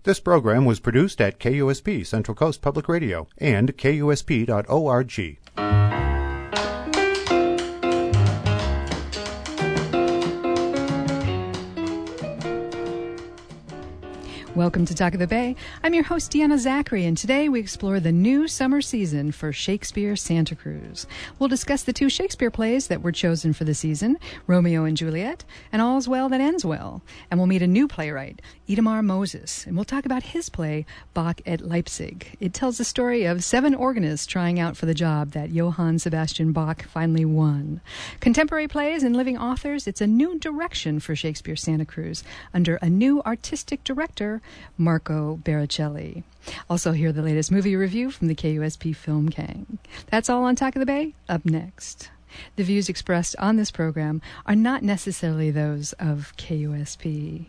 This program was produced at KUSP, Central Coast Public Radio, and KUSP.org. Welcome to Talk of the Bay. I'm your host, Deanna Zachary, and today we explore the new summer season for Shakespeare Santa Cruz. We'll discuss the two Shakespeare plays that were chosen for the season, Romeo and Juliet, and All's Well That Ends Well. And we'll meet a new playwright, Itamar Moses, and we'll talk about his play, Bach at Leipzig. It tells the story of 7 organists trying out for the job that Johann Sebastian Bach finally won. Contemporary plays and living authors, it's a new direction for Shakespeare Santa Cruz under a new artistic director, Marco Baricelli. Also hear the latest movie review from the KUSP Film Gang. That's all on Talk of the Bay, up next. The views expressed on this program are not necessarily those of KUSP.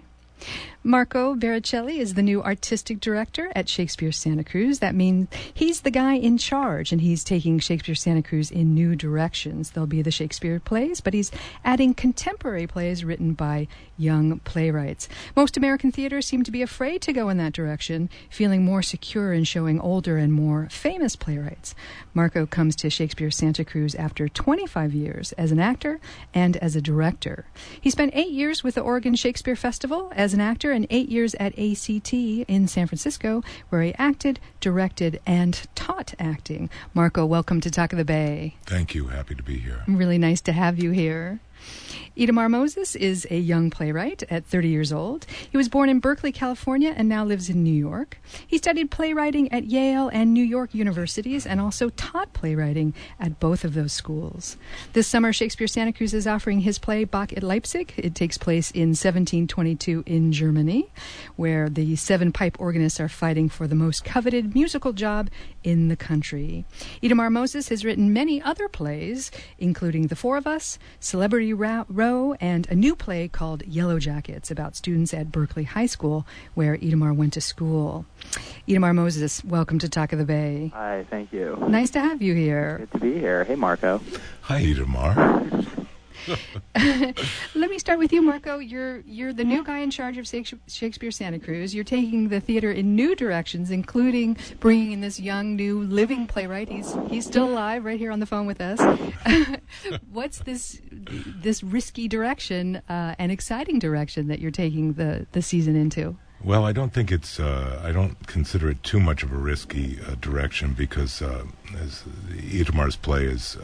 Marco Baricelli is the new artistic director at Shakespeare Santa Cruz. That means he's the guy in charge, and he's taking Shakespeare Santa Cruz in new directions. There'll be the Shakespeare plays, but he's adding contemporary plays written by young playwrights. Most American theaters seem to be afraid to go in that direction, feeling more secure in showing older and more famous playwrights. Marco comes to Shakespeare Santa Cruz after 25 years as an actor and as a director. He spent 8 years with the Oregon Shakespeare Festival as an actor and 8 years at ACT in San Francisco, where he acted, directed, and taught acting. Marco, welcome to Talk of the Bay. Thank you. Happy to be here. Really nice to have you here. Itamar Moses is a young playwright at 30 years old. He was born in Berkeley, California, and now lives in New York. He studied playwriting at Yale and New York universities and also taught playwriting at both of those schools. This summer, Shakespeare Santa Cruz is offering his play Bach at Leipzig. It takes place in 1722 in Germany, where the 7 pipe organists are fighting for the most coveted musical job in the country. Itamar Moses has written many other plays, including The Four of Us, Celebrity Row, and a new play called Yellow Jackets about students at Berkeley High School, where Itamar went to school. Itamar Moses, welcome to Talk of the Bay. Hi, thank you. Nice to have you here. Good to be here. Hey, Marco. Hi, Itamar. Let me start with you, Marco. You're the new guy in charge of Shakespeare Santa Cruz. You're taking the theater in new directions, including bringing in this young, new, living playwright. He's still alive, right here on the phone with us. What's this risky direction and exciting direction that you're taking the season into? Well, I don't think it's. I don't consider it too much of a risky direction because, as Itamar's play is.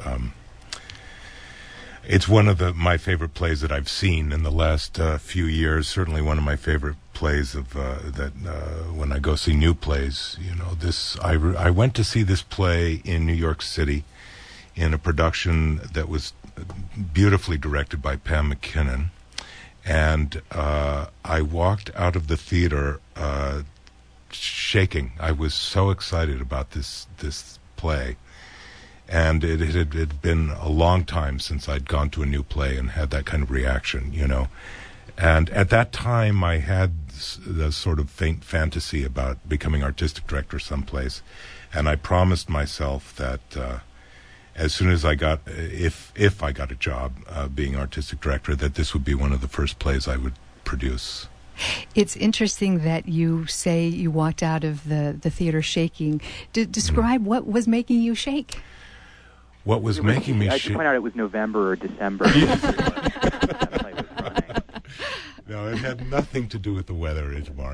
It's one of my favorite plays that I've seen in the last few years. Certainly, one of my favorite plays of that when I go see new plays. You know, I went to see this play in New York City in a production that was beautifully directed by Pam McKinnon, and I walked out of the theater shaking. I was so excited about this play. And it had been a long time since I'd gone to a new play and had that kind of reaction, you know. And at that time, I had the sort of faint fantasy about becoming artistic director someplace. And I promised myself that as soon as I got, if I got a job being artistic director, that this would be one of the first plays I would produce. It's interesting that you say you walked out of the theater shaking. Describe what was making you shake. What was making me I shake? should point out it was November or December. No, it had nothing to do with the weather, Itamar.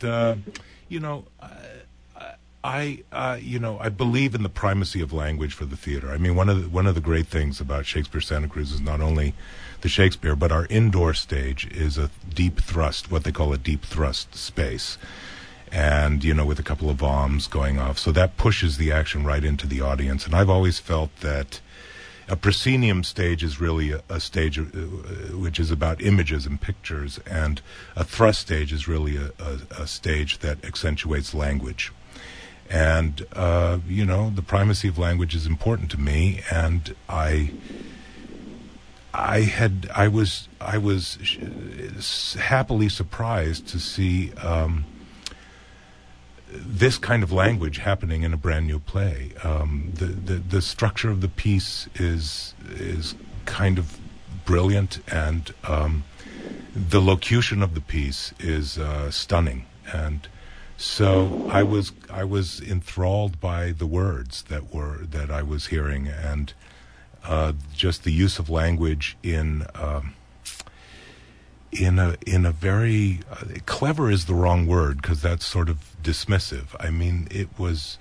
I believe in the primacy of language for the theater. I mean, one of the great things about Shakespeare Santa Cruz is not only the Shakespeare, but our indoor stage is a deep thrust, what they call a deep thrust space. And, you know, with a couple of bombs going off. So that pushes the action right into the audience. And I've always felt that a proscenium stage is really a stage which is about images and pictures, and a thrust stage is really a stage that accentuates language. And, the primacy of language is important to me, and I was happily surprised to see this kind of language happening in a brand new play. The structure of the piece is kind of brilliant, and the locution of the piece is stunning. And So I was enthralled by the words that I was hearing, and just the use of language in a very clever is the wrong word, because that's sort of dismissive. I mean, it was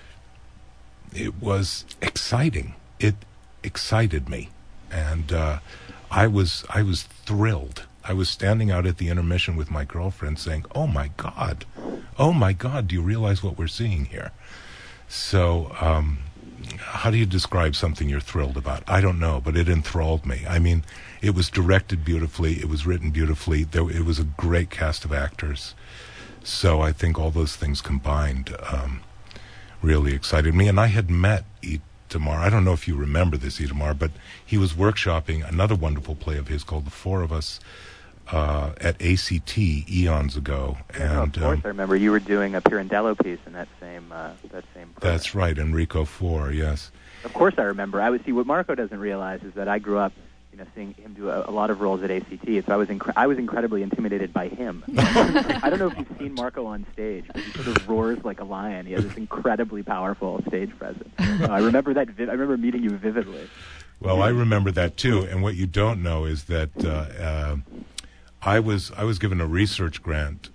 exciting. It excited me, and I was thrilled. I was standing out at the intermission with my girlfriend saying, oh my God, do you realize what we're seeing here? So how do you describe something you're thrilled about? I don't know, but it enthralled me. I mean, it was directed beautifully. It was written beautifully. It was a great cast of actors. So I think all those things combined really excited me. And I had met Itamar. I don't know if you remember this, Itamar, but he was workshopping another wonderful play of his called The Four of Us at ACT eons ago. And of course, I remember you were doing a Pirandello piece in that same program. That's right, Enrico IV, yes. Of course, I remember. See, what Marco doesn't realize is that I grew up, seeing him do a lot of roles at ACT. So I was incredibly intimidated by him. I don't know if you've seen Marco on stage, but he sort of roars like a lion. He has this incredibly powerful stage presence. I remember that. I remember meeting you vividly. Well, I remember that too. And what you don't know is that I was given a research grant.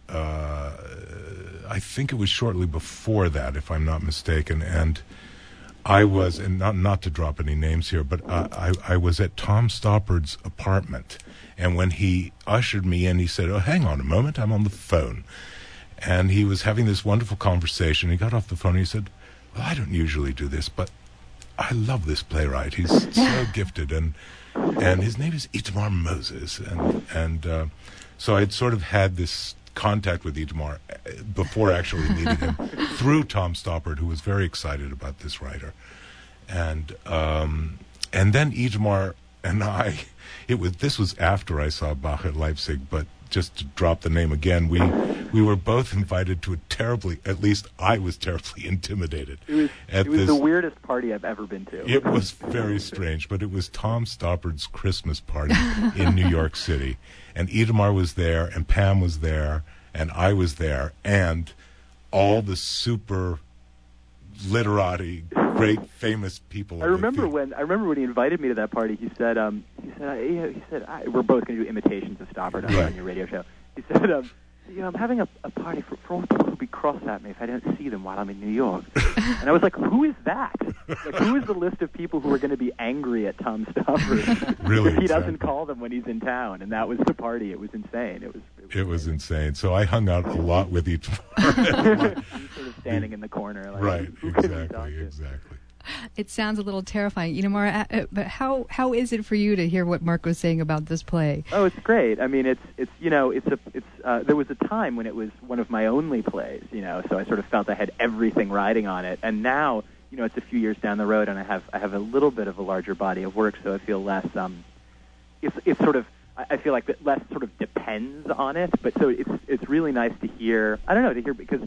I think it was shortly before that, if I'm not mistaken, and I was, and not to drop any names here, but I was at Tom Stoppard's apartment, and when he ushered me in, he said, "Oh, hang on a moment, I'm on the phone." And he was having this wonderful conversation. He got off the phone and he said, "Well, I don't usually do this, but I love this playwright. He's so gifted, and his name is Itamar Moses." And so I'd sort of had this contact with Itamar before actually meeting him through Tom Stoppard, who was very excited about this writer. And then Itamar and I, this was after I saw Bach at Leipzig, but just to drop the name again, we were both invited to at least I was terribly intimidated. It was the weirdest party I've ever been to. It was very strange, but it was Tom Stoppard's Christmas party in New York City. And Itamar was there, and Pam was there, and I was there, and all the super literati, great famous people. I remember when he invited me to that party. He said, we're both going to do imitations of Stoppard on your radio show. He said, I'm having a party for all the people who'll be cross at me if I don't see them while I'm in New York. And I was like, who is that? Like, who is the list of people who are going to be angry at Tom Stoppard really, if he doesn't call them when he's in town? And that was the party. It was insane. It was insane. So I hung out a lot with each one. Sort of standing in the corner. Like, right, exactly. It sounds a little terrifying, Itamar. But how is it for you to hear what Mark was saying about this play? Oh, it's great. I mean, there was a time when it was one of my only plays, so I sort of felt I had everything riding on it. And now, it's a few years down the road, and I have a little bit of a larger body of work, so I feel less. It's sort of. I feel like that less sort of depends on it, but so it's really nice to hear. I don't know, to hear because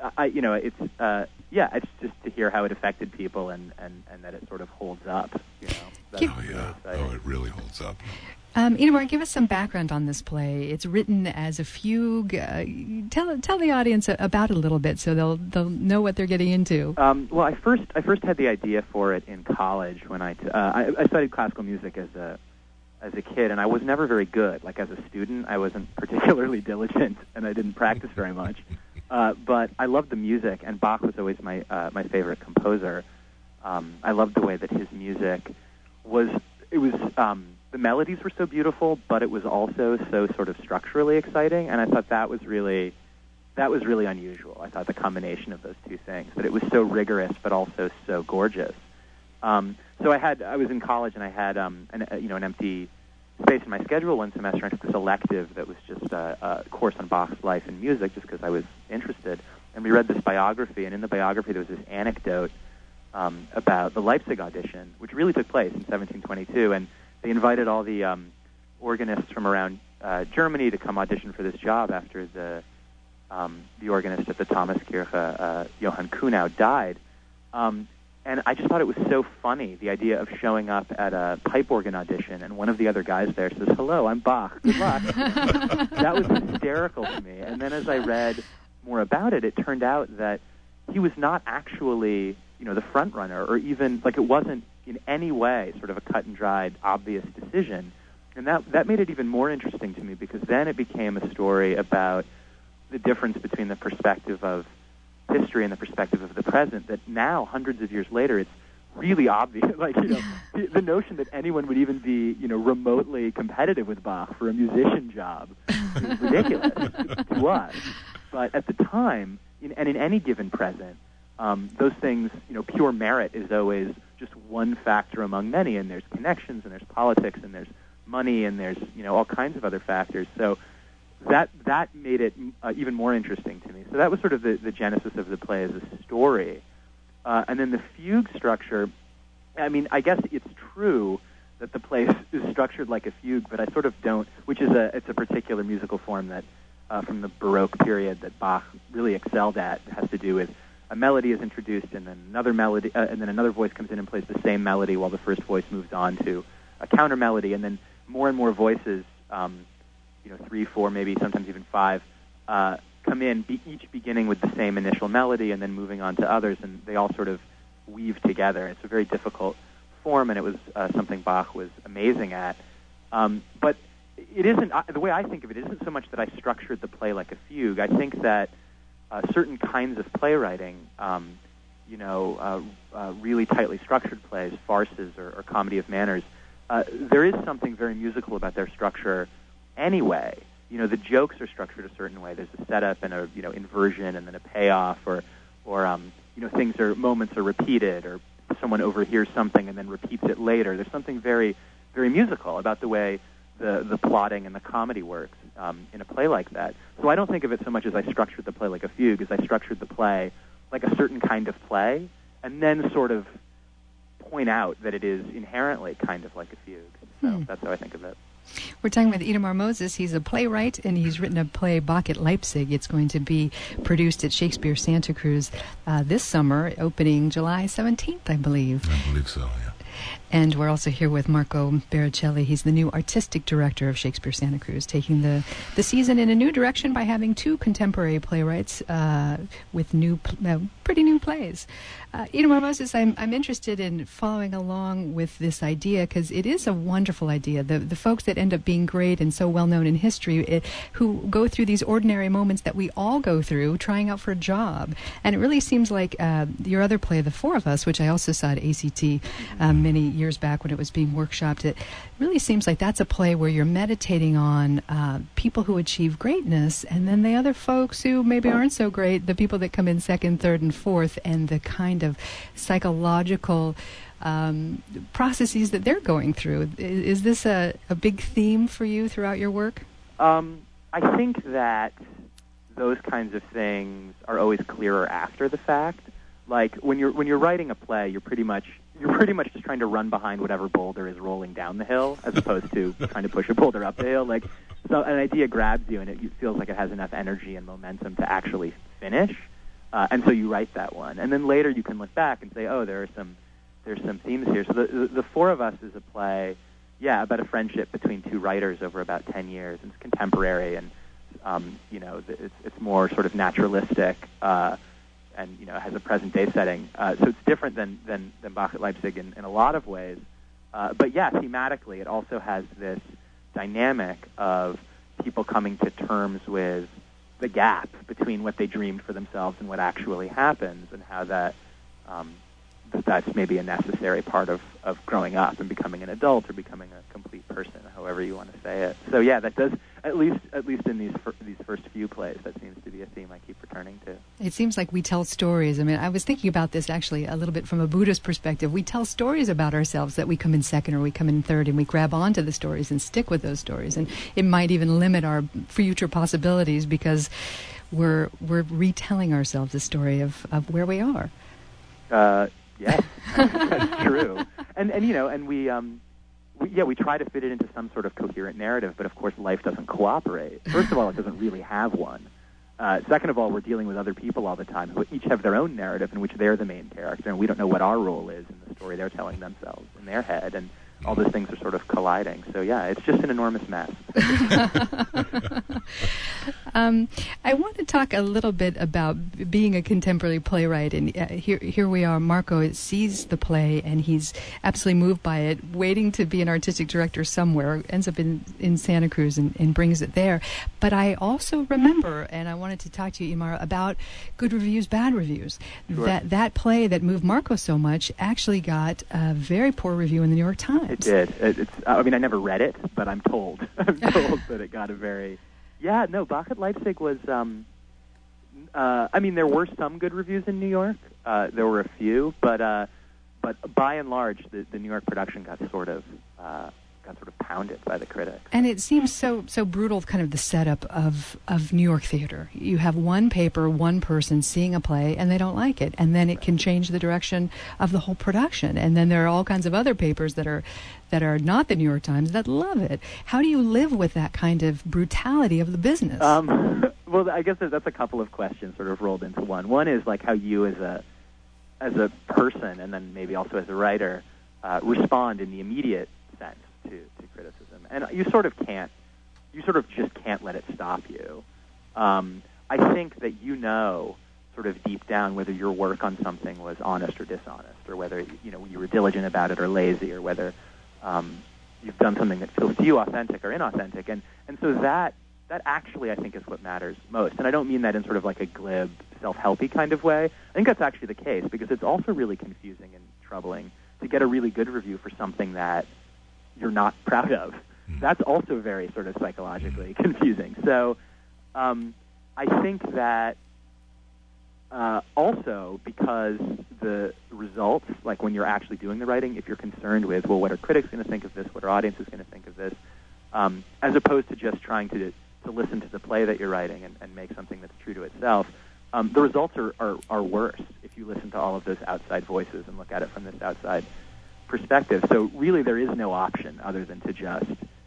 it's just to hear how it affected people and that it sort of holds up. It really holds up. Itamar, give us some background on this play. It's written as a fugue. Tell the audience about it a little bit so they'll know what they're getting into. Well, I first had the idea for it in college when I studied classical music as a kid, and I was never very good. Like, as a student, I wasn't particularly diligent, and I didn't practice very much. But I loved the music, and Bach was always my favorite composer. I loved the way that his music was. The melodies were so beautiful, but it was also so sort of structurally exciting, and I thought that was really unusual. I thought the combination of those two things, that it was so rigorous but also so gorgeous. So I was in college, and I had an empty space in my schedule one semester. I took this elective that was just a course on Bach's life and music, just because I was interested. And we read this biography, and in the biography there was this anecdote about the Leipzig audition, which really took place in 1722, and they invited all the organists from around Germany to come audition for this job after the organist at the Thomaskirche, Johann Kuhnau, died. And I just thought it was so funny, the idea of showing up at a pipe organ audition, and one of the other guys there says, "Hello, I'm Bach. Good luck." That was hysterical to me. And then as I read more about it, it turned out that he was not actually, the front runner, or even, like, it wasn't in any way sort of a cut-and-dried, obvious decision. And that made it even more interesting to me, because then it became a story about the difference between the perspective of history and the perspective of the present, that now, hundreds of years later, it's really obvious. Like, the notion that anyone would even be, remotely competitive with Bach for a musician job is ridiculous to us. But at the time, and in any given present, those things, pure merit is always just one factor among many, and there's connections, and there's politics, and there's money, and there's, all kinds of other factors. So that made it even more interesting to me. So that was sort of the genesis of the play as a story. And then the fugue structure, I mean, I guess it's true that the play is structured like a fugue, but I sort of don't, which is it's a particular musical form that from the Baroque period that Bach really excelled at. It has to do with a melody is introduced, and then another melody, and then another voice comes in and plays the same melody while the first voice moves on to a counter melody, and then more and more voices, 3, 4, maybe sometimes even 5, come in, each beginning with the same initial melody and then moving on to others, and they all sort of weave together. It's a very difficult form, and it was something Bach was amazing at. But it isn't, the way I think of it isn't so much that I structured the play like a fugue. I think that certain kinds of playwriting, really tightly structured plays, farces or comedy of manners, there is something very musical about their structure anyway. The jokes are structured a certain way. There's a setup and a inversion and then a payoff, or moments are repeated, or someone overhears something and then repeats it later. There's something very, very musical about the way the plotting and the comedy works in a play like that. So I don't think of it so much as I structured the play like a fugue, as I structured the play like a certain kind of play, and then sort of point out that it is inherently kind of like a fugue. So that's how I think of it. We're talking with Itamar Moses. He's a playwright, and he's written a play, Bach at Leipzig. It's going to be produced at Shakespeare Santa Cruz this summer, opening July 17th, I believe. I believe so, yeah. And we're also here with Marco Baricelli. He's the new artistic director of Shakespeare Santa Cruz, taking the season in a new direction by having 2 contemporary playwrights with pretty new plays. Itamar Moses, I'm interested in following along with this idea, because it is a wonderful idea. The folks that end up being great and so well known in history, who go through these ordinary moments that we all go through, trying out for a job. And it really seems like your other play, The Four of Us, which I also saw at ACT many years back when it was being workshopped, it really seems like that's a play where you're meditating on people who achieve greatness, and then the other folks who maybe aren't so great, the people that come in second, third, and fourth, and the kind of psychological processes that they're going through. Is this a big theme for you throughout your work? I think that those kinds of things are always clearer after the fact. Like when you're writing a play, you're pretty much just trying to run behind whatever boulder is rolling down the hill, as opposed to trying to push a boulder up the hill. Like, so an idea grabs you, and it feels like it has enough energy and momentum to actually finish, and so you write that one. And then later you can look back and say, oh, there's some themes here. So the Four of Us is a play, about a friendship between 2 writers over about 10 years. And it's contemporary, and it's more sort of naturalistic. And has a present-day setting, so it's different than Bach at Leipzig in a lot of ways. But thematically, it also has this dynamic of people coming to terms with the gap between what they dreamed for themselves and what actually happens, and how that's maybe a necessary part of growing up and becoming an adult or becoming a complete person, however you want to say it. So that does, at least in these first few plays, that seems to be a theme I keep returning to. It seems like we tell stories. I mean, I was thinking about this actually a little bit from a Buddhist perspective. We tell stories about ourselves that we come in second or we come in third, and we grab onto the stories and stick with those stories. And it might even limit our future possibilities, because we're retelling ourselves a story of where we are. Yes, that's true. And we try to fit it into some sort of coherent narrative, but of course life doesn't cooperate. First of all, it doesn't really have one. Second of all, we're dealing with other people all the time who each have their own narrative in which they're the main character, and we don't know what our role is in the story they're telling themselves in their head, and all those things are sort of colliding. So it's just an enormous mess. I want to talk a little bit about being a contemporary playwright. And here we are. Marco sees the play, and he's absolutely moved by it, waiting to be an artistic director somewhere, ends up in Santa Cruz and brings it there. But I also remember, and I wanted to talk to you, Imar, about good reviews, bad reviews. Sure. That play that moved Marco so much actually got a very poor review in the New York Times. It did. I mean, I never read it, but I'm told that it got a very... Yeah, no, Bach at Leipzig was... I mean, there were some good reviews in New York. There were a few, but by and large, the New York production got sort of pounded by the critics. And it seems so brutal, kind of the setup of New York theater. You have one paper, one person seeing a play, and they don't like it, and then it can change the direction of the whole production. And then there are all kinds of other papers that are not the New York Times that love it. How do you live with that kind of brutality of the business? Well, I guess that's a couple of questions sort of rolled into one. One is like how you as a person, and then maybe also as a writer, respond in the immediate sense to criticism. And you sort of just can't let it stop you. I think that sort of deep down whether your work on something was honest or dishonest, or whether you were diligent about it or lazy, or whether you've done something that feels to you authentic or inauthentic. And so that actually I think is what matters most. And I don't mean that in sort of like a glib, self-helpy kind of way. I think that's actually the case, because it's also really confusing and troubling to get a really good review for something that you're not proud of. That's also very sort of psychologically confusing. So I think that also because the results, like when you're actually doing the writing, if you're concerned with, well, what are critics going to think of this? What are audiences going to think of this? As opposed to just trying to listen to the play that you're writing and make something that's true to itself, the results are worse if you listen to all of those outside voices and look at it from this outside perspective. So really there is no option other than to just,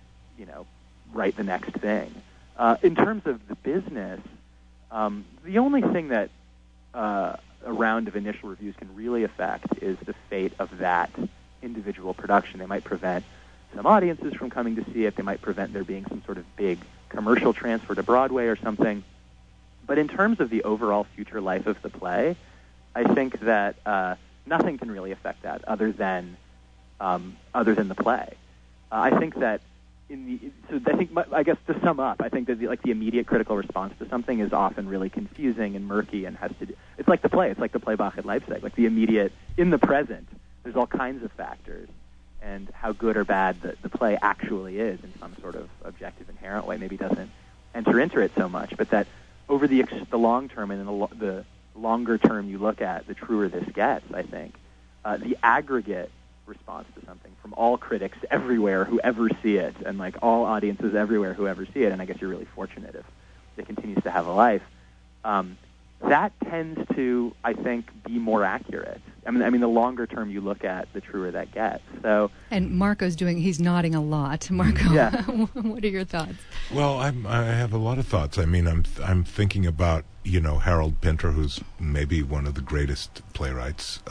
write the next thing. In terms of the business, the only thing that a round of initial reviews can really affect is the fate of that individual production. They might prevent some audiences from coming to see it. They might prevent there being some sort of big commercial transfer to Broadway or something. But in terms of the overall future life of the play, I think that nothing can really affect that other than the play. I think that I guess to sum up, I think that the immediate critical response to something is often really confusing and murky and has to do. It's like the play. It's like the play Bach at Leipzig. Like the immediate in the present, there's all kinds of factors, and how good or bad the play actually is in some sort of objective, inherent way maybe doesn't enter into it so much. But that over the long term and in the longer term you look at, the truer this gets. I think the aggregate response to something from all critics everywhere who ever see it, and like all audiences everywhere who ever see it, and I guess you're really fortunate if it continues to have a life, that tends to, I think, be more accurate. I mean, the longer term you look at, the truer that gets. So, and Marco's he's nodding a lot. Marco, yeah. What are your thoughts? Well, I have a lot of thoughts. I mean, I'm thinking about Harold Pinter, who's maybe one of the greatest playwrights,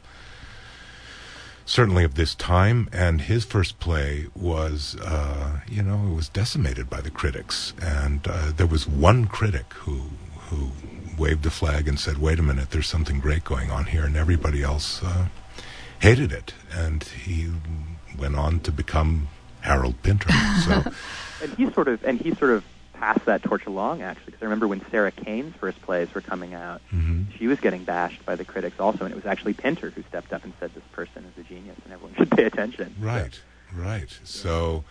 certainly of this time, and his first play was, it was decimated by the critics, and there was one critic who waved a flag and said, "Wait a minute, there's something great going on here," and everybody else hated it, and he went on to become Harold Pinter. So, and he sort of passed that torch along, actually, because I remember when Sarah Kane's first plays were coming out, she was getting bashed by the critics also, and it was actually Pinter who stepped up and said, "This person is a genius, and everyone should pay attention." Right. So,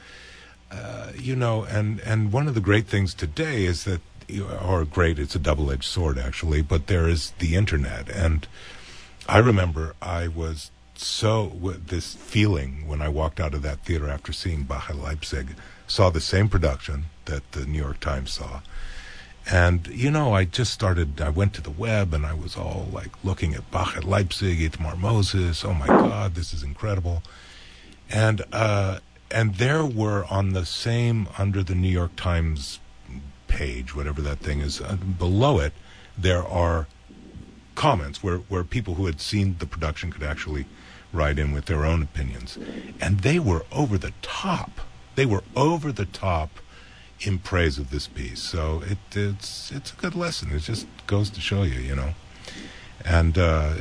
and one of the great things today is that, it's a double-edged sword, actually, but there is the Internet. And I remember I was with this feeling when I walked out of that theater after seeing Bach at Leipzig, saw the same production that the New York Times saw. And, I went to the web and I was all like looking at Bach at Leipzig, Itamar Moses, oh my God, this is incredible. And there were on the same, under the New York Times page, whatever that thing is, below it, there are comments where people who had seen the production could actually write in with their own opinions. And they were over the top. They were over the top in praise of this piece. So it's a good lesson. It just goes to show you, you know. And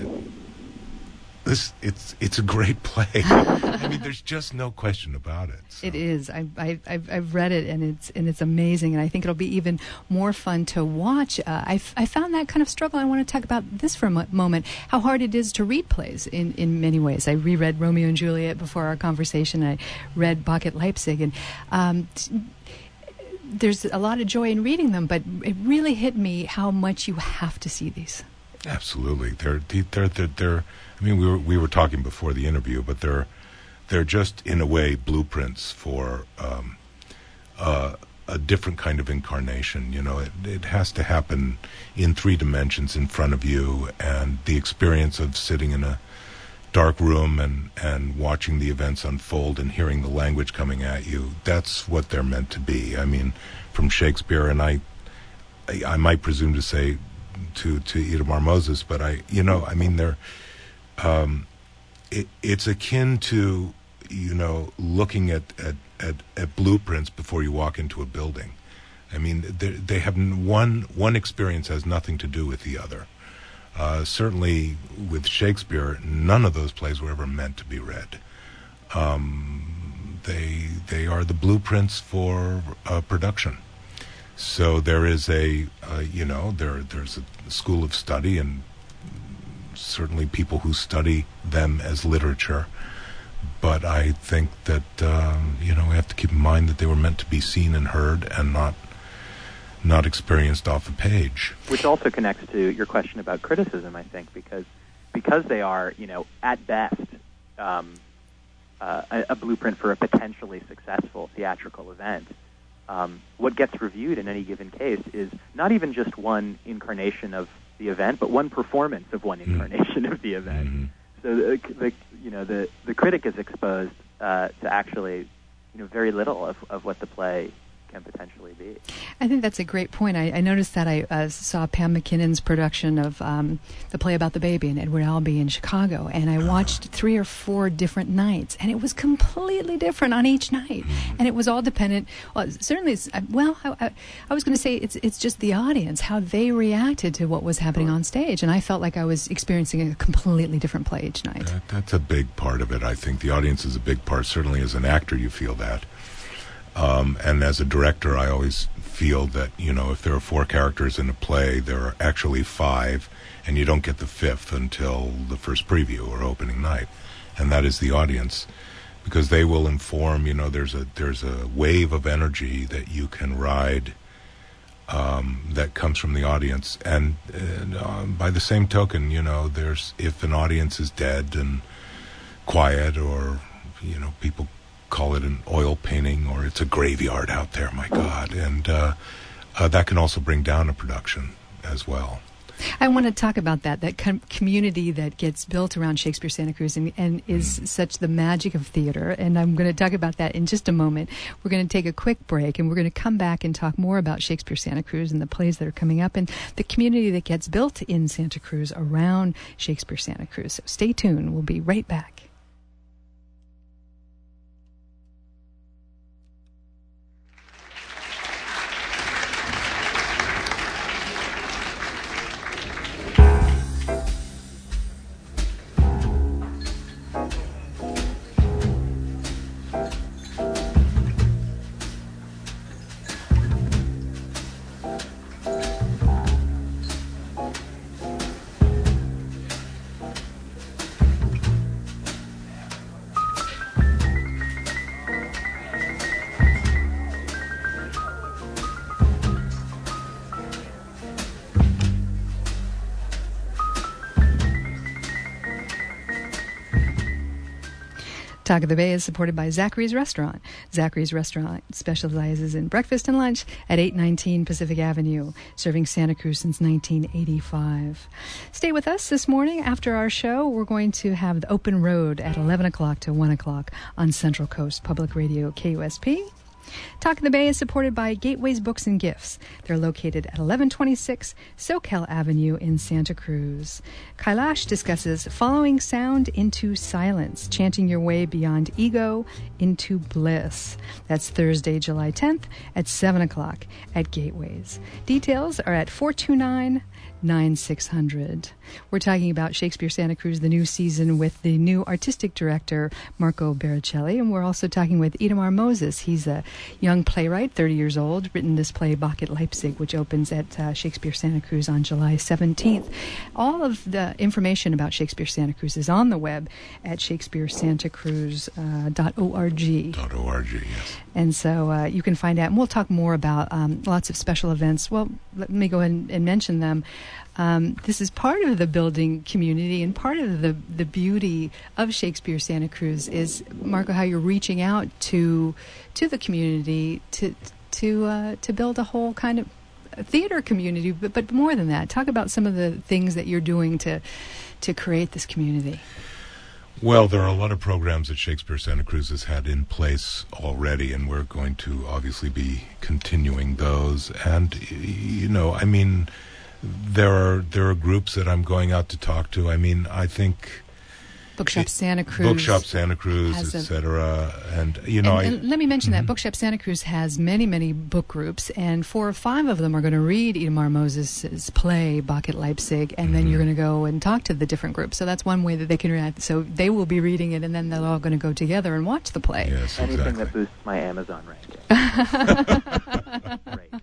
it's a great play. I mean, there's just no question about it. So. It is. I've read it, and it's amazing. And I think it'll be even more fun to watch. I found that kind of struggle. I want to talk about this for a moment. How hard it is to read plays in many ways. I reread Romeo and Juliet before our conversation. I read Bach at Leipzig, and there's a lot of joy in reading them. But it really hit me how much you have to see these. Absolutely, they're. I mean, we were talking before the interview, but they're just in a way blueprints for a different kind of incarnation. You know, it has to happen in 3 dimensions in front of you, and the experience of sitting in a dark room and watching the events unfold and hearing the language coming at you. That's what they're meant to be. I mean, from Shakespeare, and I might presume to say to Itamar Moses, but they're. It's akin to, you know, looking at blueprints before you walk into a building. I mean, they have one experience has nothing to do with the other. Certainly with Shakespeare, none of those plays were ever meant to be read. They are the blueprints for production. So there is there's a school of study, and certainly people who study them as literature. But I think that, we have to keep in mind that they were meant to be seen and heard and not experienced off a page. Which also connects to your question about criticism, I think, because they are, at best, a blueprint for a potentially successful theatrical event. What gets reviewed in any given case is not even just one incarnation of the event, but one performance of one incarnation of the event. Mm-hmm. So the critic is exposed to actually very little of what the play can potentially be. I think that's a great point. I noticed that I saw Pam McKinnon's production of the play about the baby in Edward Albee in Chicago, and I watched 3 or 4 different nights, and it was completely different on each night, and it was all dependent. Well, certainly, I was going to say it's just the audience, how they reacted to what was happening on stage, and I felt like I was experiencing a completely different play each night. That's a big part of it. I think the audience is a big part. Certainly, as an actor, you feel that. And as a director, I always feel that, if there are 4 characters in a play, there are actually 5, and you don't get the 5th until the first preview or opening night. And that is the audience, because they will inform, there's a wave of energy that you can ride that comes from the audience. And by the same token, if an audience is dead and quiet, or, people call it an oil painting, or it's a graveyard out there, my God. And that can also bring down a production as well. I want to talk about that community that gets built around Shakespeare Santa Cruz and is such the magic of theater. And I'm going to talk about that in just a moment. We're going to take a quick break, and we're going to come back and talk more about Shakespeare Santa Cruz and the plays that are coming up and the community that gets built in Santa Cruz around Shakespeare Santa Cruz. So stay tuned. We'll be right back. Talk of the Bay is supported by Zachary's Restaurant. Zachary's Restaurant specializes in breakfast and lunch at 819 Pacific Avenue, serving Santa Cruz since 1985. Stay with us this morning. After our show, we're going to have the Open Road at 11 o'clock to 1 o'clock on Central Coast Public Radio, KUSP. Talk of the Bay is supported by Gateways Books and Gifts. They're located at 1126 Soquel Avenue in Santa Cruz. Kailash discusses following sound into silence, chanting your way beyond ego into bliss. That's Thursday, July 10th at 7 o'clock at Gateways. Details are at 429-9600. We're talking about Shakespeare Santa Cruz, the new season, with the new artistic director, Marco Baricelli, and we're also talking with Itamar Moses. He's a young playwright, 30 years old, written this play, Bach at Leipzig, which opens at Shakespeare Santa Cruz on July 17th. All of the information about Shakespeare Santa Cruz is on the web at shakespearesantacruz.org. .org, yes. And so you can find out, and we'll talk more about lots of special events. Well, let me go ahead and mention them. This is part of the building community, and part of the beauty of Shakespeare Santa Cruz is, Marco, how you're reaching out to the community to build a whole kind of theater community, but more than that. Talk about some of the things that you're doing to create this community. Well, there are a lot of programs that Shakespeare Santa Cruz has had in place already, and we're going to obviously be continuing those. And, I mean, there are groups that I'm going out to talk to. I mean, I think Bookshop Santa Cruz, etc. And and let me mention that Bookshop Santa Cruz has many, many book groups, and 4 or 5 of them are going to read Itamar Moses' play Bach at Leipzig, and then you're going to go and talk to the different groups. So that's one way that they can react. So they will be reading it, and then they're all going to go together and watch the play. Yes, anything that boosts my Amazon ranking.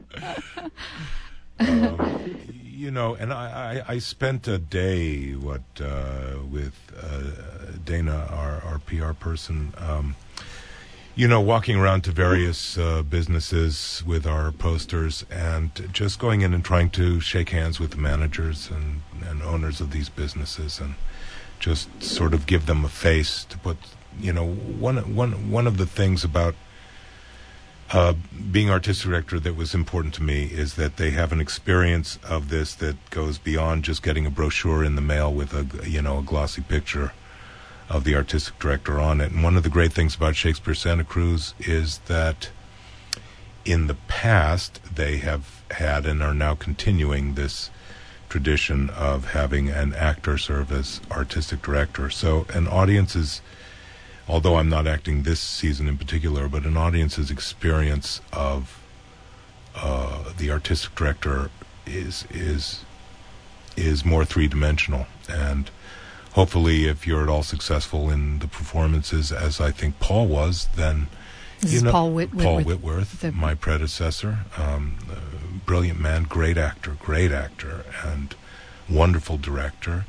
And I spent a day with Dana, our PR person, walking around to various businesses with our posters and just going in and trying to shake hands with the managers and owners of these businesses and just sort of give them a face to put. One of the things about being artistic director that was important to me is that they have an experience of this that goes beyond just getting a brochure in the mail with a glossy picture of the artistic director on it. And one of the great things about Shakespeare Santa Cruz is that in the past they have had and are now continuing this tradition of having an actor serve as artistic director. So an audience is, although I'm not acting this season in particular, but an audience's experience of the artistic director is more three-dimensional. And hopefully, if you're at all successful in the performances, as I think Paul was, then Paul Whitworth, my predecessor, brilliant man, great actor, and wonderful director.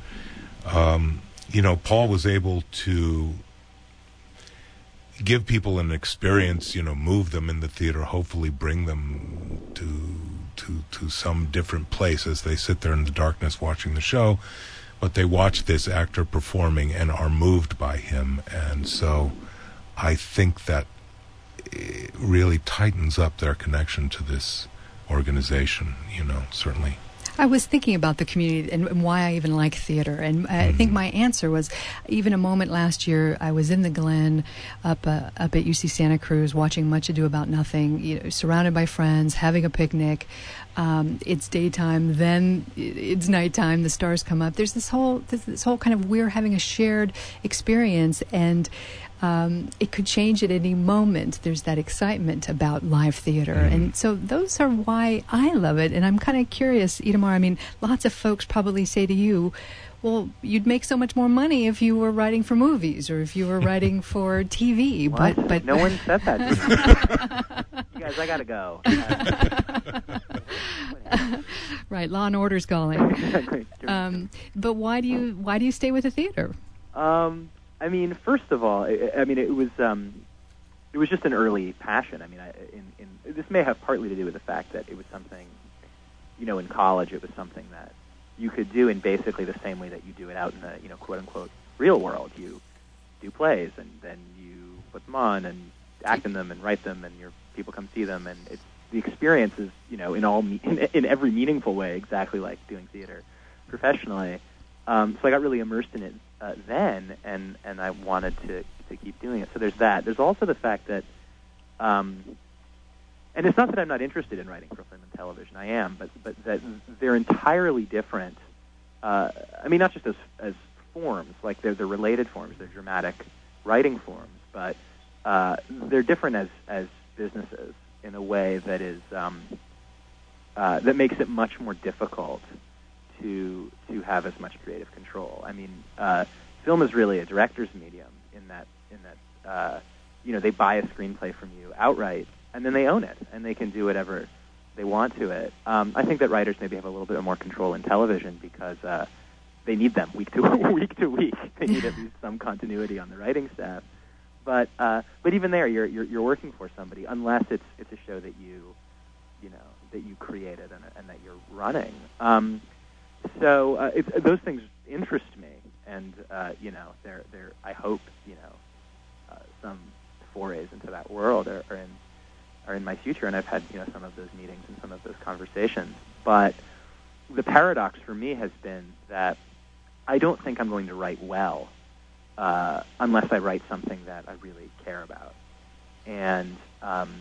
Paul was able to give people an experience, move them in the theater, hopefully bring them to some different place as they sit there in the darkness watching the show, but they watch this actor performing and are moved by him. And so I think that it really tightens up their connection to this organization, certainly. I was thinking about the community and why I even like theater, and I think my answer was, even a moment last year, I was in the Glen up at UC Santa Cruz watching Much Ado About Nothing, surrounded by friends, having a picnic. It's daytime, then it's nighttime, the stars come up. There's this whole kind of, we're having a shared experience, and it could change at any moment. There's that excitement about live theater. And so those are why I love it. And I'm kind of curious, Itamar, I mean, lots of folks probably say to you, well, you'd make so much more money if you were writing for movies or if you were writing for TV. What? But no one said that to me. You guys, I gotta go. Right, Law and Order's calling. But why do you stay with the theater? I mean, first of all, it was just an early passion. I mean, this may have partly to do with the fact that it was something, in college, it was something that you could do in basically the same way that you do it out in the, quote unquote, real world. You do plays, and then you put them on and act in them and write them, and your people come see them, and it's the experience is, in every meaningful way, exactly like doing theater professionally. So I got really immersed in it then, and I wanted to keep doing it. So there's that. There's also the fact that and it's not that I'm not interested in writing for film and television. I am, but that they're entirely different. I mean, not just as forms, like they're related forms, they're dramatic writing forms, but they're different as businesses in a way that is that makes it much more difficult to have as much creative control. I mean, film is really a director's medium in that they buy a screenplay from you outright, and then they own it, and they can do whatever they want to it. I think that writers maybe have a little bit more control in television because they need them week to week. They need at least some continuity on the writing staff. But even there, you're working for somebody, unless it's a show that you created and that you're running. So those things interest me, and they're I hope some forays into that world are in my future, and I've had some of those meetings and some of those conversations. But the paradox for me has been that I don't think I'm going to write well unless I write something that I really care about, and I'm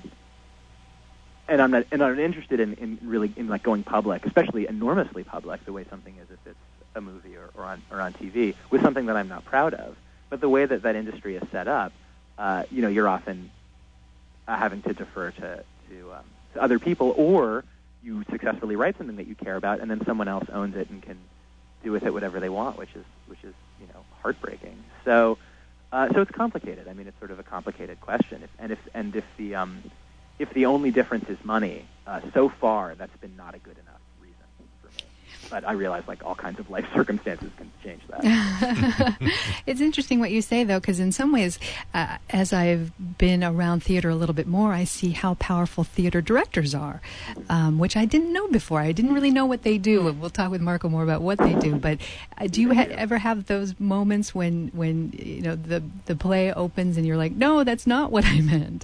not interested in really like going public, especially enormously public, the way something is if it's a movie or on TV, with something that I'm not proud of. But the way that industry is set up, you're often having to defer to other people, or you successfully write something that you care about, and then someone else owns it and can do with it whatever they want, which is heartbreaking. So it's complicated. I mean, it's sort of a complicated question. If the only difference is money, so far that's been not a good enough reason for me. But I realize all kinds of life circumstances can change that. It's interesting what you say, though, because in some ways, as I've been around theater a little bit more, I see how powerful theater directors are, which I didn't know before. I didn't really know what they do. We'll talk with Marco more about what they do. But do you ever have those moments when the play opens and you're like, no, that's not what I meant?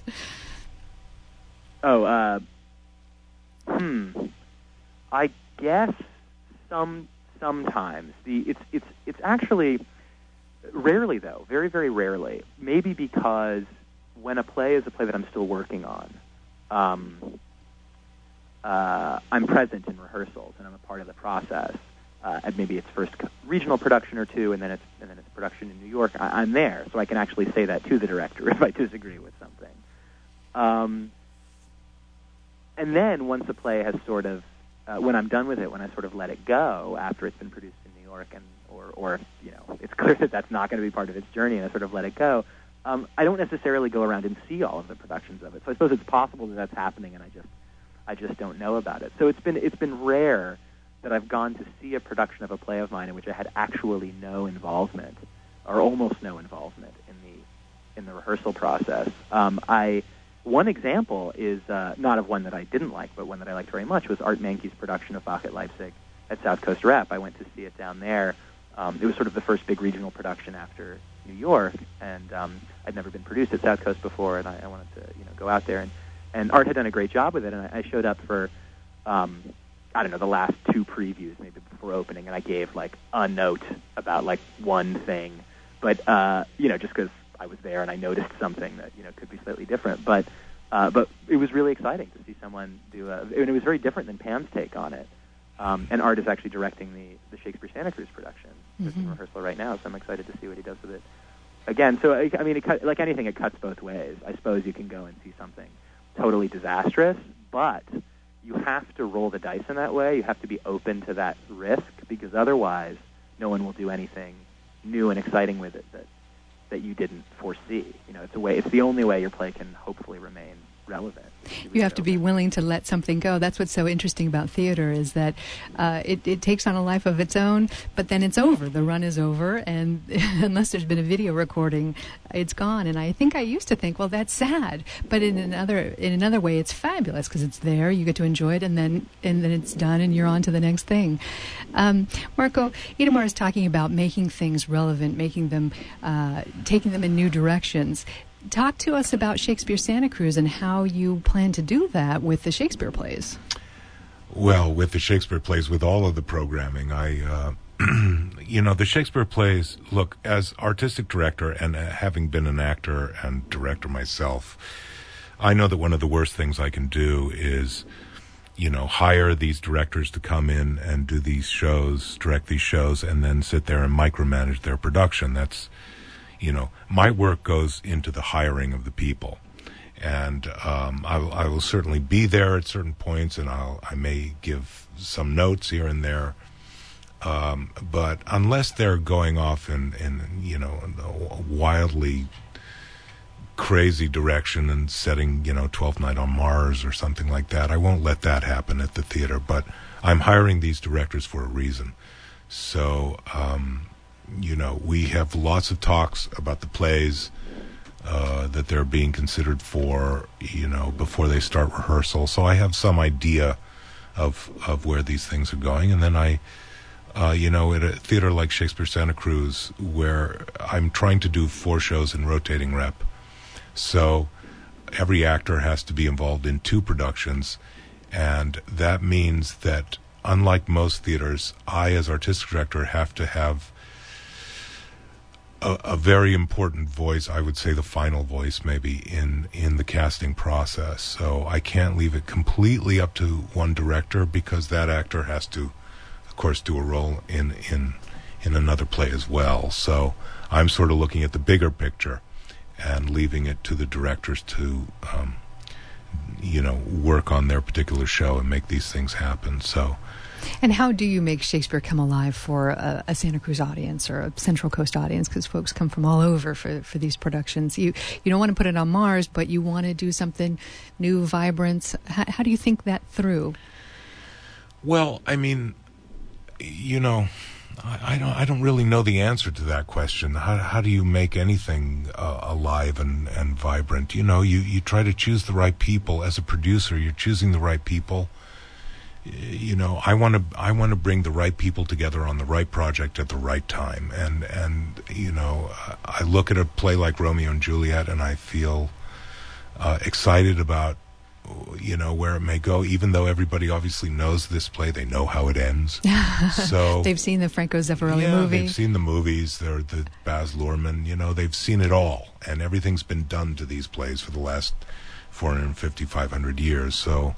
Oh, I guess sometimes it's actually rarely, though, very, very rarely. Maybe because when a play is a play that I'm still working on, I'm present in rehearsals and I'm a part of the process. And maybe it's first regional production or two, and then it's production in New York. I'm there, so I can actually say that to the director if I disagree with something. And then once a play has sort of, when I'm done with it, when I sort of let it go after it's been produced in New York, or it's clear that that's not going to be part of its journey, and I sort of let it go, I don't necessarily go around and see all of the productions of it. So I suppose it's possible that that's happening, and I just don't know about it. So it's been rare that I've gone to see a production of a play of mine in which I had actually no involvement, or almost no involvement in the rehearsal process. One example is not of one that I didn't like, but one that I liked very much, was Art Mankey's production of Bach at Leipzig at South Coast Rep. I went to see it down there. It was sort of the first big regional production after New York, and I'd never been produced at South Coast before, and I wanted to go out there. And Art had done a great job with it, and I showed up for, the last two previews, maybe before opening, and I gave, a note about, one thing. But, just because I was there and I noticed something that could be slightly different, but it was really exciting to see someone do and it was very different than Pam's take on it. And Art is actually directing the Shakespeare Santa Cruz production. It's in rehearsal right now, so I'm excited to see what he does with it. Again, so like anything, it cuts both ways. I suppose you can go and see something totally disastrous, but you have to roll the dice in that way. You have to be open to that risk, because otherwise, no one will do anything new and exciting with it that you didn't foresee. It's the only way your play can hopefully remain relevant. You have to be willing to let something go. That's what's so interesting about theater, is that it takes on a life of its own, but then it's over. The run is over, and unless there's been a video recording, it's gone. And I think I used to think, well, that's sad, but in another way, it's fabulous, because it's there. You get to enjoy it, and then it's done, and you're on to the next thing. Marco, Itamar is talking about making things relevant, making them, taking them in new directions. Talk to us about Shakespeare Santa Cruz and how you plan to do that with the Shakespeare plays. Well, with the Shakespeare plays, with all of the programming, the Shakespeare plays, look, as artistic director and having been an actor and director myself, I know that one of the worst things I can do is, hire these directors to come in and do these shows, direct these shows, and then sit there and micromanage their production. That's, my work goes into the hiring of the people. And I will certainly be there at certain points, and I may give some notes here and there. But unless they're going off in a wildly crazy direction and setting, 12th Night on Mars or something like that, I won't let that happen at the theater. But I'm hiring these directors for a reason. So, we have lots of talks about the plays that they're being considered for, before they start rehearsal. So I have some idea of where these things are going. And then I, at a theater like Shakespeare Santa Cruz, where I'm trying to do 4 shows in rotating rep. So every actor has to be involved in 2 productions. And that means that, unlike most theaters, I, as artistic director, have to have a very important voice, I would say the final voice maybe, in the casting process. So I can't leave it completely up to one director, because that actor has to, of course, do a role in another play as well. So I'm sort of looking at the bigger picture and leaving it to the directors to, work on their particular show and make these things happen. So. And how do you make Shakespeare come alive for a Santa Cruz audience or a Central Coast audience? Because folks come from all over for these productions. You don't want to put it on Mars, but you want to do something new, vibrant. How do you think that through? Well, I mean, I don't really know the answer to that question. How do you make anything alive and vibrant? You try to choose the right people. As a producer, you're choosing the right people. I want to bring the right people together on the right project at the right time. And I look at a play like Romeo and Juliet, and I feel excited about where it may go, even though everybody obviously knows this play. They know how it ends. So they've seen the Franco Zeffirelli movie. They've seen the movies. They're the Baz Luhrmann. They've seen it all, and everything's been done to these plays for the last 450, 500 years. So,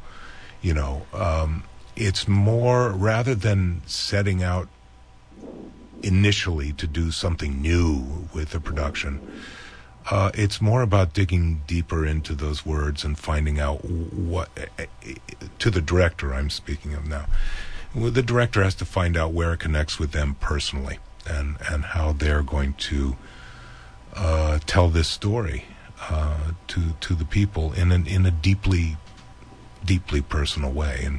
it's more, rather than setting out initially to do something new with the production, it's more about digging deeper into those words and finding out what, to the director I'm speaking of now, the director has to find out where it connects with them personally, and how they're going to tell this story to the people in a deeply personal way. And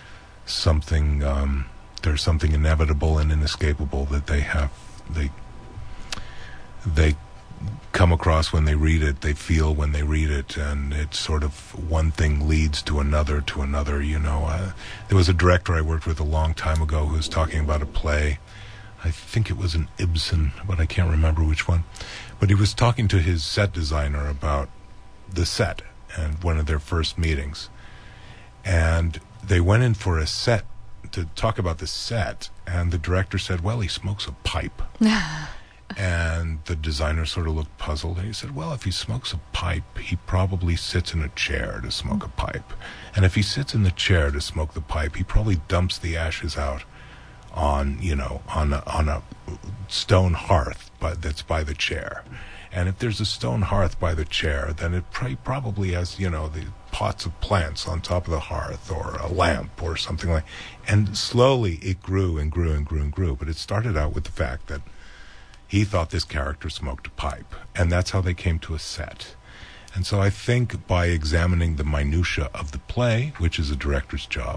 there's something inevitable and inescapable that they come across when they read it, they feel when they read it, and it's sort of one thing leads to another. There was a director I worked with a long time ago who was talking about a play. I think it was an Ibsen, but I can't remember which one. But he was talking to his set designer about the set and one of their first meetings. And they went in for a set to talk about the set, and the director said, well, he smokes a pipe. And the designer sort of looked puzzled, and he said, well, if he smokes a pipe, he probably sits in a chair to smoke a pipe. And if he sits in the chair to smoke the pipe, he probably dumps the ashes out on a stone hearth that's by the chair. And if there's a stone hearth by the chair, then it probably has, the pots of plants on top of the hearth, or a lamp or something like. And slowly it grew and grew and grew and grew. But it started out with the fact that he thought this character smoked a pipe, and that's how they came to a set. And so I think by examining the minutia of the play, which is a director's job,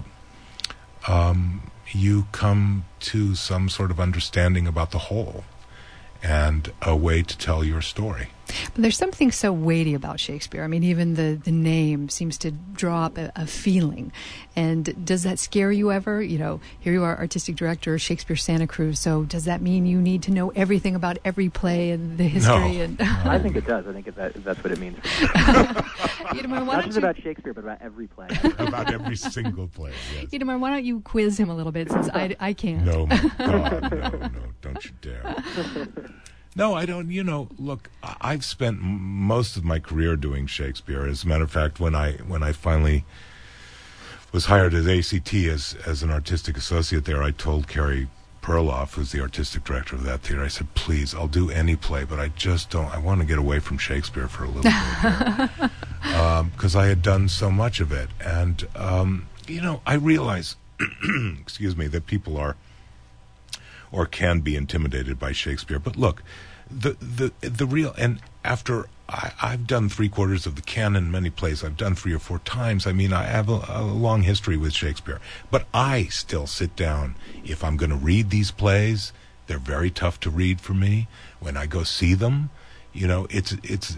you come to some sort of understanding about the whole and a way to tell your story. But there's something so weighty about Shakespeare. I mean, even the name seems to draw up a feeling. And does that scare you ever? Here you are, artistic director, Shakespeare Santa Cruz. So does that mean you need to know everything about every play and the history? No. I think it does. I think that's what it means. Not just about Shakespeare, but about every play. About every single play, yes. Itamar, why don't you quiz him a little bit, since I can't? No, my God, no, don't you dare. No, I don't. Look, I've spent most of my career doing Shakespeare. As a matter of fact, when I finally was hired at ACT as an artistic associate there, I told Carrie Perloff, who's the artistic director of that theater, I said, please, I'll do any play, but I just don't. I want to get away from Shakespeare for a little bit because I had done so much of it, and I realize, excuse me, that people are or can be intimidated by Shakespeare. But look, the real, and after I've done 3/4 of the canon, many plays I've done 3 or 4 times. I mean, I have a long history with Shakespeare. But I still sit down. If I'm going to read these plays, they're very tough to read for me. When I go see them, it's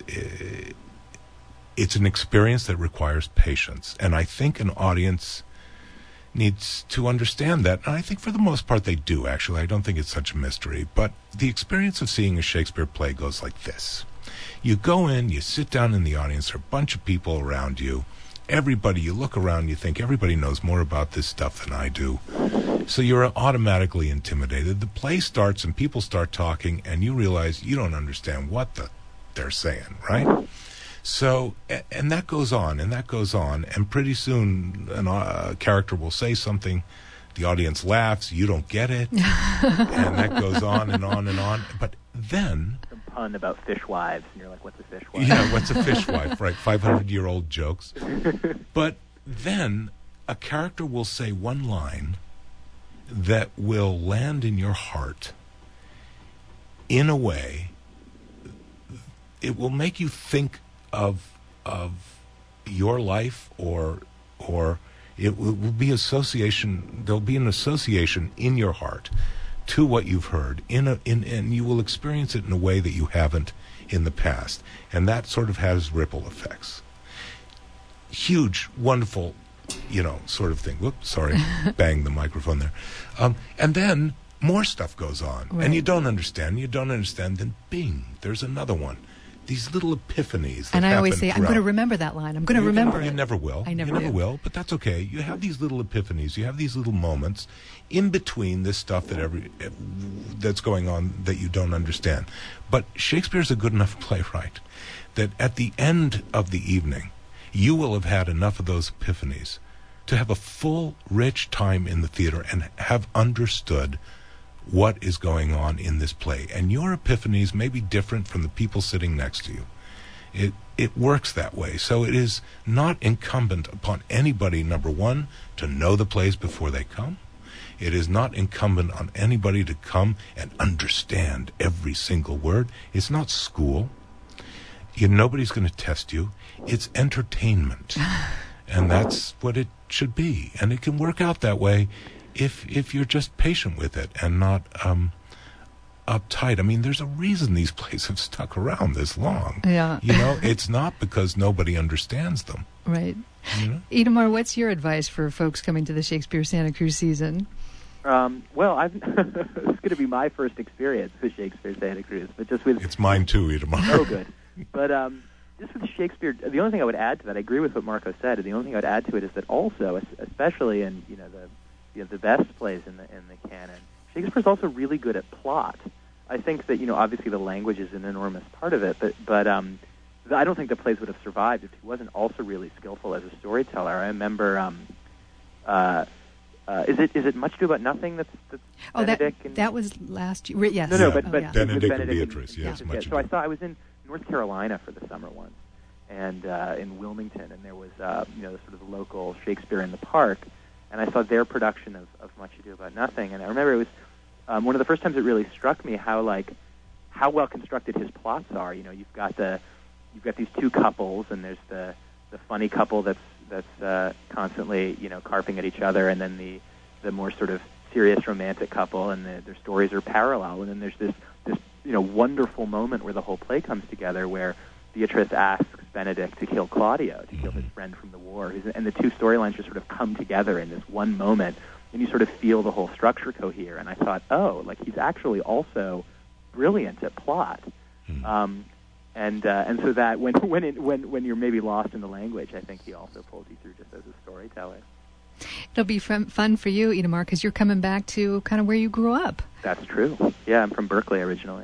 an experience that requires patience. And I think an audience needs to understand that. And I think for the most part they do, actually. I don't think it's such a mystery. But the experience of seeing a Shakespeare play goes like this. You go in, you sit down in the audience, there are a bunch of people around you. Everybody, you look around, you think everybody knows more about this stuff than I do. So you're automatically intimidated. The play starts and people start talking and you realize you don't understand what they're saying, right? So, and that goes on, and pretty soon a character will say something, the audience laughs, you don't get it, and that goes on and on and on. But then... Some pun about fishwives, and you're like, what's a fishwife? Yeah, what's a fishwife, right? 500-year-old jokes. But then a character will say one line that will land in your heart in a way, it will make you think of your life, or it will be association. There'll be an association in your heart to what you've heard, and you will experience it in a way that you haven't in the past, and that sort of has ripple effects. Huge, wonderful, sort of thing. Whoops, sorry, banged the microphone there. And then more stuff goes on, right. And you don't understand. Then bing, there's another one. These little epiphanies. And I always say, I'm going to remember that line. I'm going to remember it. You never will. I never will, but that's okay. You have these little epiphanies. You have these little moments in between this stuff that's going on that you don't understand. But Shakespeare's a good enough playwright that at the end of the evening, you will have had enough of those epiphanies to have a full, rich time in the theater and have understood what is going on in this play. And your epiphanies may be different from the people sitting next to you. It works that way. So it is not incumbent upon anybody, number one, to know the plays before they come. It is not incumbent on anybody to come and understand every single word. It's not school. Nobody's going to test you. It's entertainment. And that's what it should be. And it can work out that way if you're just patient with it and not uptight. I mean, there's a reason these plays have stuck around this long. Yeah. It's not because nobody understands them. Right. Itamar, what's your advice for folks coming to the Shakespeare Santa Cruz season? Well, it's going to be my first experience with Shakespeare Santa Cruz, but just with... It's mine too, Itamar. Oh, good. But just with Shakespeare, the only thing I would add to that, I agree with what Marco said, and the only thing I would add to it is that also, especially in the best plays in the canon, Shakespeare's also really good at plot. I think that obviously the language is an enormous part of it, but I don't think the plays would have survived if he wasn't also really skillful as a storyteller. I remember, is it Much Ado About Nothing that's Benedict? That was last year. Yes. No, but Benedict and Beatrice. Yes, Much Ado. So I was in North Carolina for the summer once, and in Wilmington, and there was the sort of local Shakespeare in the Park. And I saw their production of Much Ado About Nothing, and I remember it was one of the first times it really struck me how well constructed his plots are. You've got these two couples, and there's the funny couple that's constantly carping at each other, and then the more sort of serious romantic couple, and their stories are parallel. And then there's this wonderful moment where the whole play comes together, where Beatrice asks Benedict to kill Claudio, to kill his friend from the war, and the two storylines just sort of come together in this one moment, and you sort of feel the whole structure cohere. And I thought, he's actually also brilliant at plot, and so that when you're maybe lost in the language, I think he also pulls you through just as a storyteller. It'll be fun for you, Itamar, because you're coming back to kind of where you grew up. That's true. Yeah, I'm from Berkeley originally.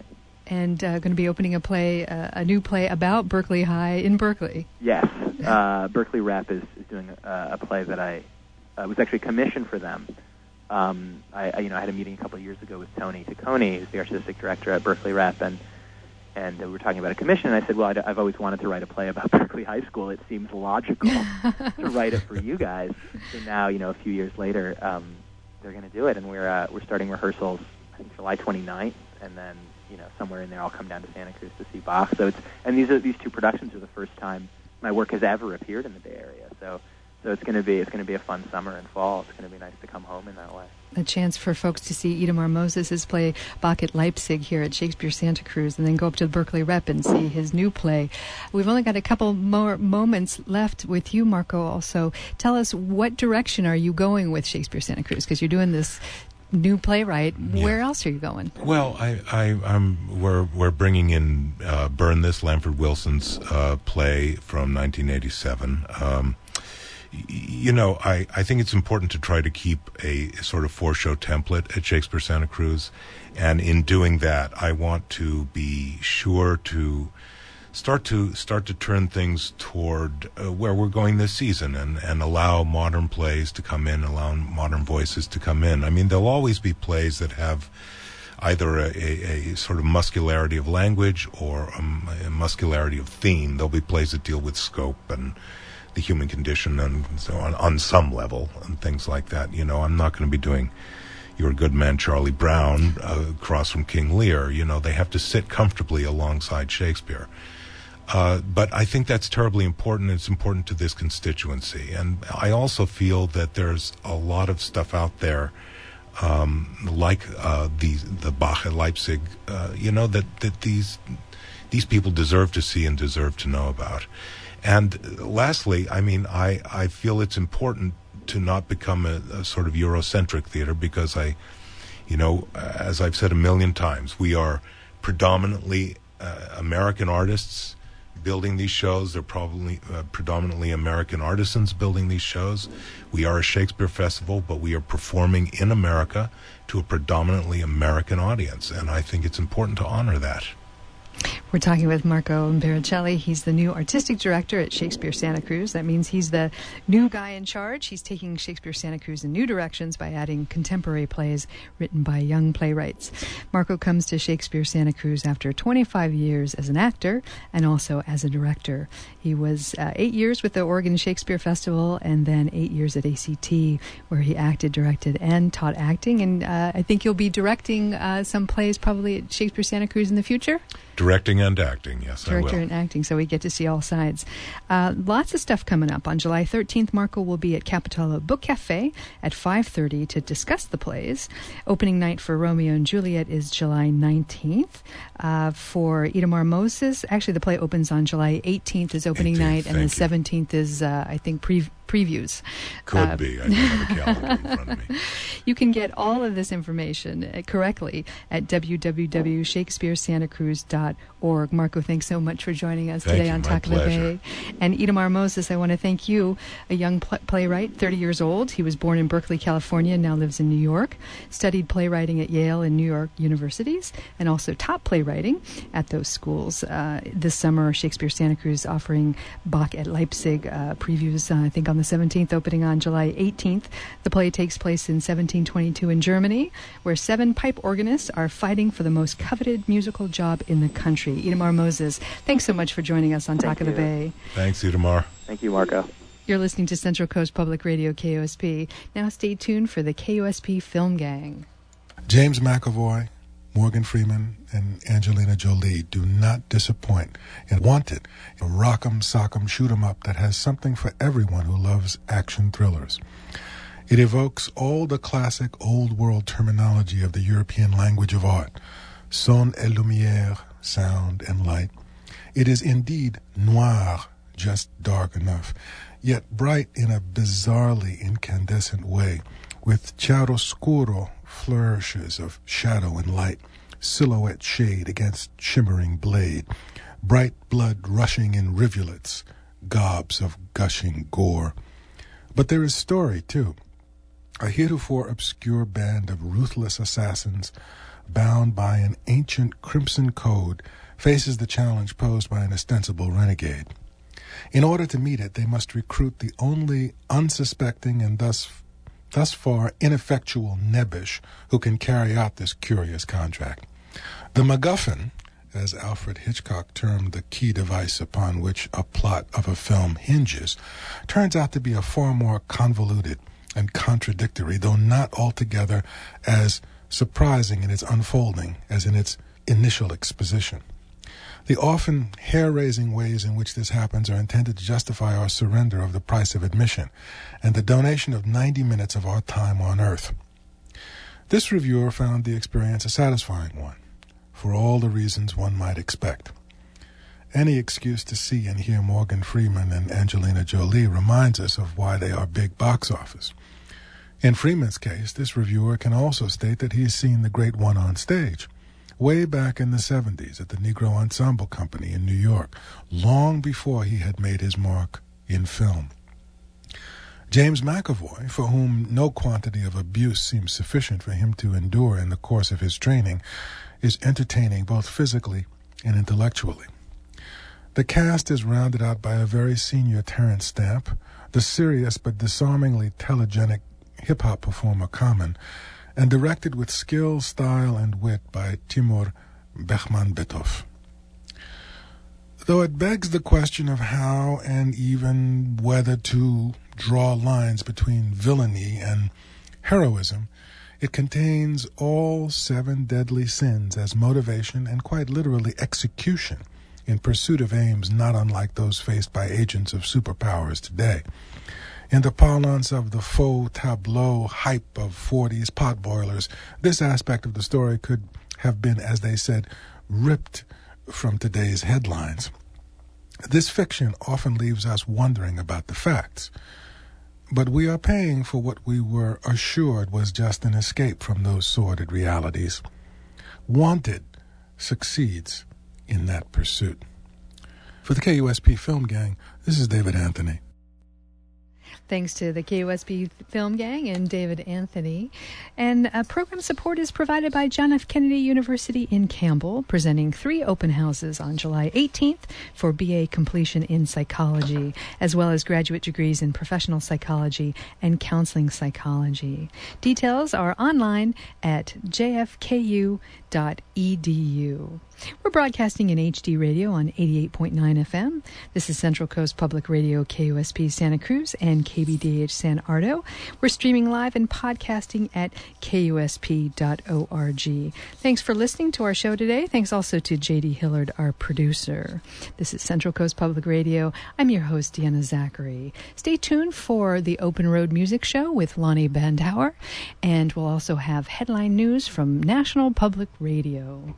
and going to be opening a new play about Berkeley High in Berkeley. Yes, Berkeley Rep is doing a play that I was actually commissioned for them. I had a meeting a couple of years ago with Tony Taccone, who's the artistic director at Berkeley Rep, and we were talking about a commission, and I said, well, I've always wanted to write a play about Berkeley High School. It seems logical to write it for you guys. So now, a few years later, they're going to do it, and we're starting rehearsals, I think, July 29th, and then, somewhere in there I'll come down to Santa Cruz to see Bach. So these two productions are the first time my work has ever appeared in the Bay Area. So it's going to be a fun summer and fall. It's going to be nice to come home in that way. A chance for folks to see Itamar Moses' play Bach at Leipzig here at Shakespeare Santa Cruz, and then go up to the Berkeley Rep and see his new play. We've only got a couple more moments left with you, Marco. Also, tell us, what direction are you going with Shakespeare Santa Cruz? Because you're doing this new playwright. Yeah. Where else are you going? Well, we're bringing in Burn This, Lamford Wilson's play from 1987. I think it's important to try to keep a sort of four-show template at Shakespeare Santa Cruz, and in doing that, I want to be sure to start to turn things toward where we're going this season, and allow modern plays to come in, allow modern voices to come in. I mean, there'll always be plays that have either a sort of muscularity of language or a muscularity of theme. There'll be plays that deal with scope and the human condition and so on some level, and things like that. I'm not going to be doing Your Good Man Charlie Brown across from King Lear. They have to sit comfortably alongside Shakespeare. But I think that's terribly important. It's important to this constituency. And I also feel that there's a lot of stuff out there, like the Bach at Leipzig, that these people deserve to see and deserve to know about. And lastly, I feel it's important to not become a sort of Eurocentric theater, because as I've said a million times, we are predominantly American artists building these shows. They're probably predominantly American artisans building these shows. We are a Shakespeare festival, but we are performing in America to a predominantly American audience, and I think it's important to honor that. We're talking with Marco Impericelli. He's the new artistic director at Shakespeare Santa Cruz. That means he's the new guy in charge. He's taking Shakespeare Santa Cruz in new directions by adding contemporary plays written by young playwrights. Marco comes to Shakespeare Santa Cruz after 25 years as an actor and also as a director. He was 8 years with the Oregon Shakespeare Festival, and then 8 years at ACT, where he acted, directed, and taught acting. And I think you'll be directing some plays probably at Shakespeare Santa Cruz in the future? Directing and acting, yes, I will. Director and acting, so we get to see all sides. Lots of stuff coming up. On July 13th, Marco will be at Capitola Book Cafe at 5:30 to discuss the plays. Opening night for Romeo and Juliet is July 19th. For Itamar Moses, actually the play opens on July 18th is opening night, and the 17th is, I think, previews. Could be. I don't have a calendar in front of me. You can get all of this information correctly at www.shakespearesantacruz.org. Marco, thanks so much for joining us today on Talk of the Bay. And Itamar Moses, I want to thank you, a young playwright, 30 years old. He was born in Berkeley, California, and now lives in New York. Studied playwriting at Yale and New York universities, and also taught playwriting at those schools. This summer, Shakespeare Santa Cruz offering Bach at Leipzig previews, I think on the 17th, opening on July 18th. The play takes place in 1722 in Germany, where 7 pipe organists are fighting for the most coveted musical job in the country. Itamar Moses, thanks so much for joining us on Talk of the Bay. Thanks, Itamar. Thank you, Marco. You're listening to Central Coast Public Radio, KOSP. Now stay tuned for the KOSP Film Gang. James McAvoy, Morgan Freeman, and Angelina Jolie do not disappoint in Wanted, a rock'em sock'em shoot-'em up that has something for everyone who loves action thrillers. It evokes all the classic old-world terminology of the European language of art: son et lumière, sound and light. It is indeed noir, just dark enough, yet bright in a bizarrely incandescent way, with chiaroscuro flourishes of shadow and light, silhouette shade against shimmering blade, bright blood rushing in rivulets, gobs of gushing gore. But there is story, too. A heretofore obscure band of ruthless assassins bound by an ancient crimson code, faces the challenge posed by an ostensible renegade. In order to meet it, they must recruit the only unsuspecting and thus far ineffectual nebbish who can carry out this curious contract. The MacGuffin, as Alfred Hitchcock termed the key device upon which a plot of a film hinges, turns out to be a far more convoluted and contradictory, though not altogether as surprising in its unfolding as in its initial exposition. The often hair-raising ways in which this happens are intended to justify our surrender of the price of admission and the donation of 90 minutes of our time on Earth. This reviewer found the experience a satisfying one, for all the reasons one might expect. Any excuse to see and hear Morgan Freeman and Angelina Jolie reminds us of why they are big box office. In Freeman's case, this reviewer can also state that he's seen the great one on stage, way back in the 70s at the Negro Ensemble Company in New York, long before he had made his mark in film. James McAvoy, for whom no quantity of abuse seems sufficient for him to endure in the course of his training, is entertaining both physically and intellectually. The cast is rounded out by a very senior Terrence Stamp, the serious but disarmingly telegenic hip-hop performer Common, and directed with skill, style, and wit by Timur Bekmambetov. Though it begs the question of how and even whether to draw lines between villainy and heroism, it contains all 7 deadly sins as motivation and quite literally execution in pursuit of aims not unlike those faced by agents of superpowers today. In the parlance of the faux tableau hype of 40s potboilers, this aspect of the story could have been, as they said, ripped from today's headlines. This fiction often leaves us wondering about the facts, but we are paying for what we were assured was just an escape from those sordid realities. Wanted succeeds in that pursuit. For the KUSP Film Gang, this is David Anthony. Thanks to the KUSP Film Gang and David Anthony. And program support is provided by John F. Kennedy University in Campbell, presenting 3 open houses on July 18th for BA completion in psychology, as well as graduate degrees in professional psychology and counseling psychology. Details are online at jfku.edu. We're broadcasting in HD radio on 88.9 FM. This is Central Coast Public Radio, KUSP Santa Cruz and KBDH San Ardo. We're streaming live and podcasting at KUSP.org. Thanks for listening to our show today. Thanks also to J.D. Hillard, our producer. This is Central Coast Public Radio. I'm your host, Deanna Zachary. Stay tuned for the Open Road Music Show with Lonnie Bandauer, and we'll also have headline news from National Public Radio.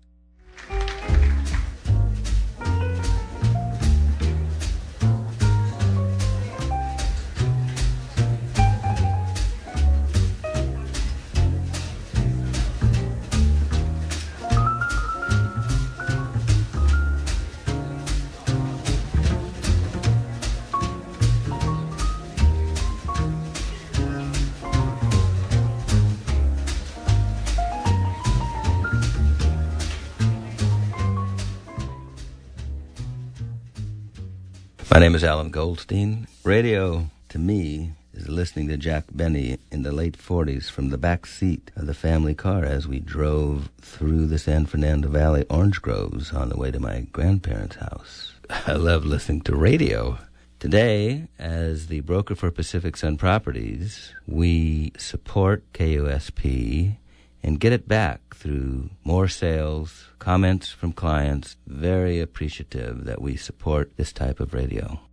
My name is Alan Goldstein. Radio, to me, is listening to Jack Benny in the late 40s from the back seat of the family car as we drove through the San Fernando Valley orange groves on the way to my grandparents' house. I love listening to radio. Today, as the broker for Pacific Sun Properties, we support KUSP and get it back through more sales, comments from clients, very appreciative that we support this type of radio.